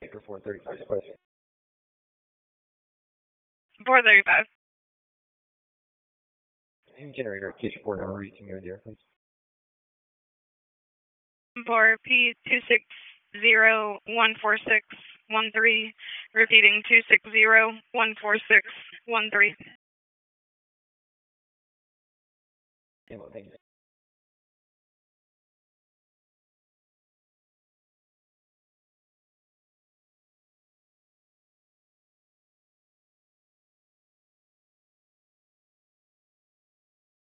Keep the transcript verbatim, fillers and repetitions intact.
For four thirty-five, question. four thirty-five. Generator case report number you can go there, please. For P two six zero one four six one three, repeating two six zero one four six one three. Yeah, well, thank you.